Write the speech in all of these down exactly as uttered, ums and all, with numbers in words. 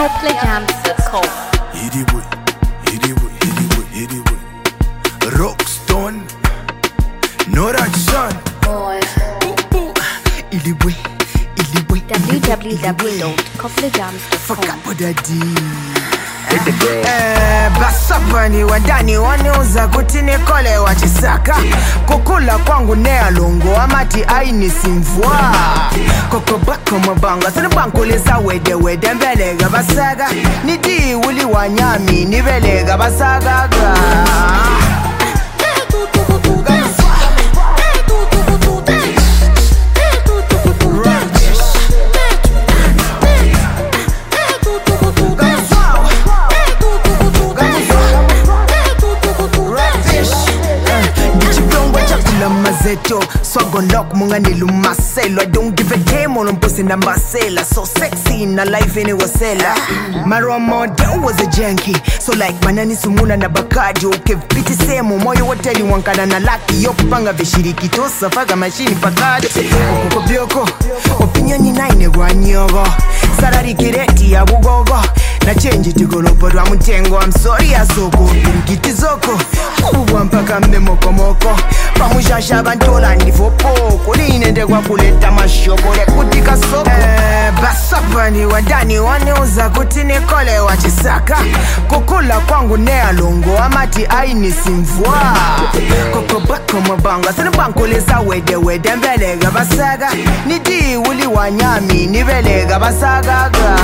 Copley Jams dot com. Idiboy, Idiboy, Idiboy, Idiboy. Rockstone, Noraction. Idiboy, Idiboy. w w w dot copley jams dot com. Fuck up with that D. Eh, basapani wadani waneuza kutini kole wachisaka kukula kwangu nea lungu amati aini simvua koko bako mabanga sinu bankulisa wede wede mbelega basaga nidi wuli wanyami nibelega basagaga mazeto swago lock munga nilumaselo I don't give a damn on pussy na mbasela so sexy na life ini wasela maro model was a janky so like manani sumuna na bakadi ukiviti semu moyo woteli wankana na laki yo kupanga vishiriki tosa faga mashini pakati kuko bioko opinioni naine gwanyogo sarari kireti ya bugogo na change tigolopo rwa mutengo I'm sorry asoko kirikiti zoko ubwa mpaka mmemoko moko pamushasha bantola ndifopo kulinende kwa kuleta mashobole kutika soko eh, basapani wadani waneuza kutini kole wachisaka kukula kwangu nea lungu amati aini simvua koko bako mabanga sinu bankulisa wede wede mbelega basaga nidi wuli wanyami nibelega basagaga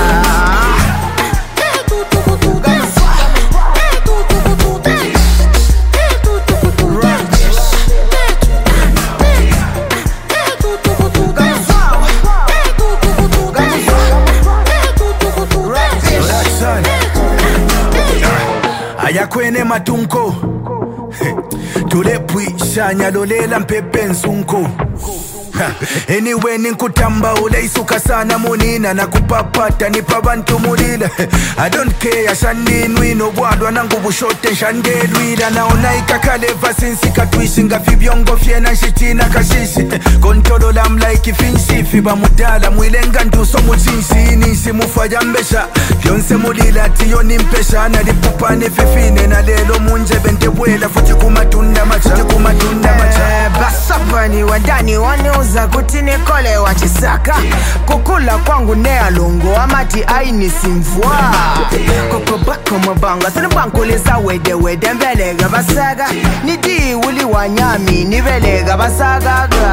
Ayakwene matunko tulepwi shanya dolela mpepe nsunko anyway ninkutamba uleisuka sana munina na kupapata nipa bantu mulila I don't care shaninwino bwadwa nangu bushote shandelwila naona ikakaleva sinsi katwishinga fibyongo fyena nshitina kashishi kontolo la mlaiki finshifi bamudala mwilenga nduso muchinshi nishi mufaya mbesha yonse mulila tiyo nimpesha nalipupane fifine na lelo munje bente bwela futi kumatunda macha kumatunda macha basapani wadani waneuza kutini kole wachisaka kukula kwangu nea lungu amati aini simvua koko bako mabanga sinu bankulisa wede wede mbelega basaga nidi wuli wanyami nibelega basagaga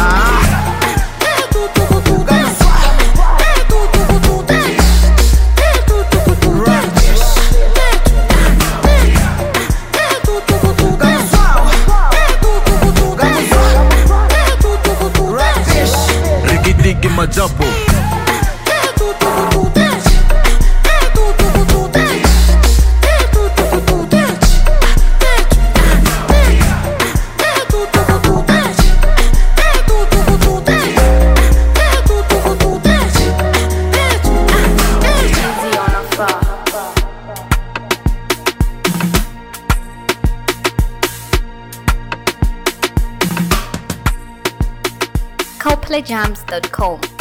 Digi majapo copley jams dot com.